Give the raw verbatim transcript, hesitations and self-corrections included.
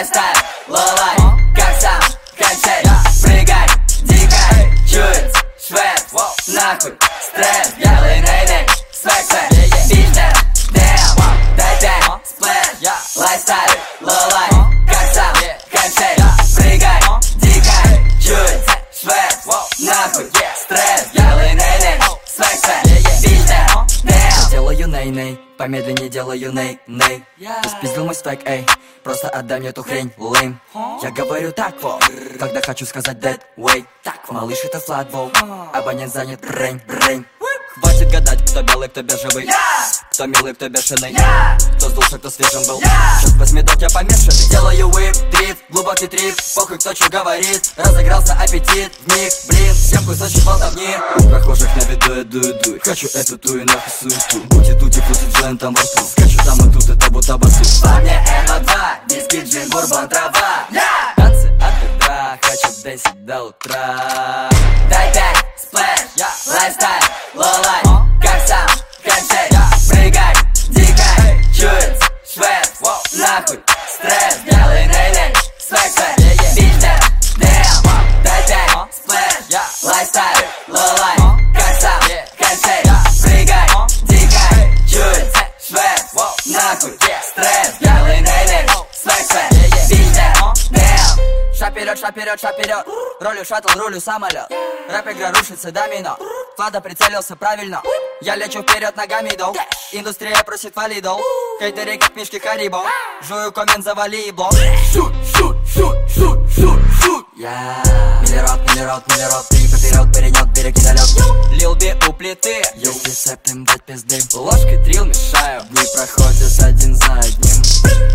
лайфстайл, лолай, как сам, кончай, прыгай, дикай, чуть, швед, нахуй, стресс, белый ней-ней, свэк-свэк, биштер, дэм, дай пять, сплэш, лайфстайл, лолай, как сам, кончай, прыгай, дикай, чуть, швед, нахуй, стресс, белый ней-ней, свэк-свэк, биштер, дэм. Делаю ней-ней, помедленнее делаю ней-ней. Ты спиздил мой свэк, эй, просто отдай мне эту хрень, лейм. Я говорю так вот, когда хочу сказать that way. Малыш, это флатбол, абонент занят, брейн, брейн. Хватит гадать, кто белый, кто бежевый, кто милый, кто бешеный, кто сдулся, кто свежим был. Черт возьми, док, я помешанный. Делаю whip, дрифт, глубокий трип, похуй, кто что говорит. Разыгрался аппетит, в них, блин, всем кусочек болтовни. У прохожих на виду я дуй-дуй, хочу эту ту и нахуй суету. Бути-тути, фути джен там во рту, скачу там и тут, это будто басу. По мне эм два, диски, джин, бурбон, трава. Танцы от бедра, хочу десять до утра. Дай пять, сплэш, лайфстайл, лолай, как сам, кончай, прыгай, дикай, чуть, швед, нахуй, стресс, белый ней-ней, свэк-свэк, биштер, дэм, дай пять, сплэш, лайфстайл, лолай, как сам, кончай, прыгай, дикай, чуть, швед, нахуй, стресс, белый ней-ней, свэк-свэк, биштер, дэм. Шаг вперед, шаг вперед, шаг вперед. Ролю шаттл, рулю самолет. Рэп-игра рушится домино. Влада прицелился правильно. Я лечу вперед, ногами иду. Индустрия просит валидол. Хейтеры как мишки Харибо. Жую коммент, завали и блок. Шут, шут, шут, шут, шут, шут. Я миллирот, миллирот, миллирот. Ты поперед, перенет, берег недолет. Лил Би у плиты. Есть рецепт им дать пизды. Ложкой дрил мешаю. Дни проходят один за одним.